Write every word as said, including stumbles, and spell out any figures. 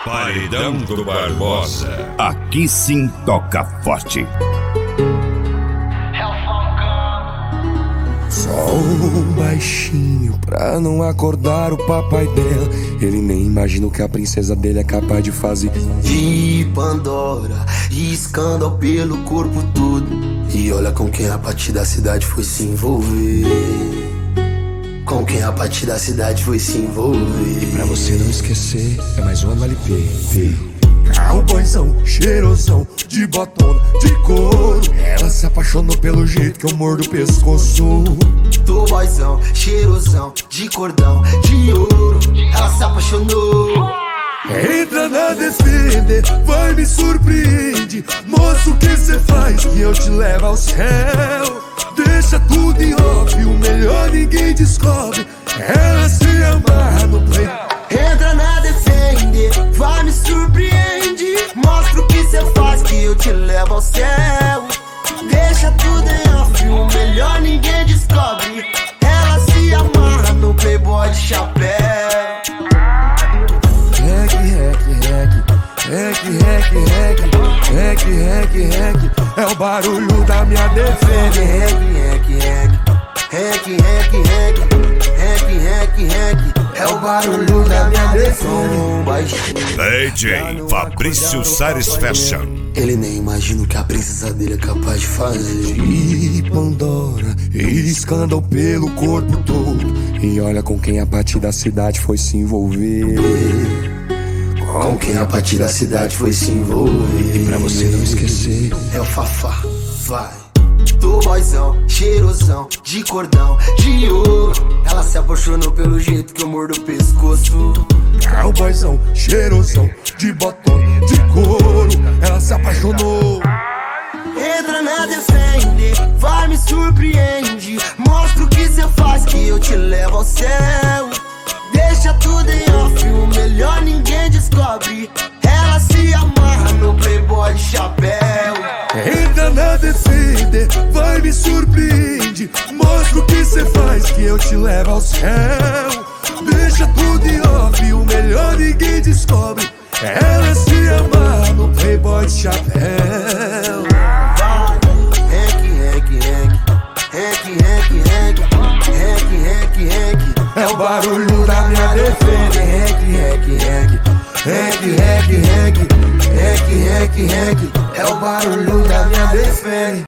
Paredão do Barbosa. Aqui sim toca forte. Só um baixinho pra não acordar o papai dela. Ele nem imagina o que a princesa dele é capaz de fazer. De Pandora e escândalo pelo corpo todo. E olha com quem a partir da cidade foi se envolver. Com quem a partir da cidade foi se envolver. E pra você não esquecer, é mais uma L P. Cowboyzão, cheirosão, de botona, de couro. Ela se apaixonou pelo jeito que eu mordo o pescoço. Tô boyzão, cheirosão, de cordão, de ouro. Ela se apaixonou. Entra na defender, vai me surpreende. Moço, o que cê faz que eu te levo ao céu? Deixa tudo em off, o melhor ninguém descobre. Ela se amarra no play. Entra na defender, vai me surpreende. Mostra o que cê faz que eu te levo ao céu. Deixa tudo em off, o melhor ninguém descobre. Ela se amarra no playboy de chapéu. Rec, rec, rec, rec, rec, rec, rec, rec, rec. É o barulho da minha defesa. Rec, rec, rec, rec, rec, rec, rec, rec, rec. É o barulho da minha defesa. D J Fabrício Sares Fashion. Ele nem imagina o que a princesa dele é capaz de fazer. De Pandora e escândalo pelo corpo todo. E olha com quem a partir da cidade foi se envolver. Com quem a partir da cidade foi se envolver. E pra você não esquecer, é o Fafá, vai. Tô boyzão, cheirosão, de cordão, de ouro. Ela se apaixonou pelo jeito que eu mordo o pescoço. Cowboyzão, cheirosão, de botão, de couro. Ela se apaixonou. Entra na defende, vai me surpreende. Mostra o que cê faz que eu te levo ao céu. Deixa tudo em off, o melhor ninguém descobre. Ela se amarra no playboy de chapéu. Entra na defender, vai me surpreende. Mostra o que cê faz que eu te levo ao céu. Deixa tudo em off, o melhor ninguém descobre. Ela se amarra no playboy de chapéu. Rec, rec, rec, rec, rec, rec, rec, rec, rec. É o barulho da minha defesa. Rec, rec, rec, rec, rec, rec, rec, rec, rec. É o barulho da minha defesa.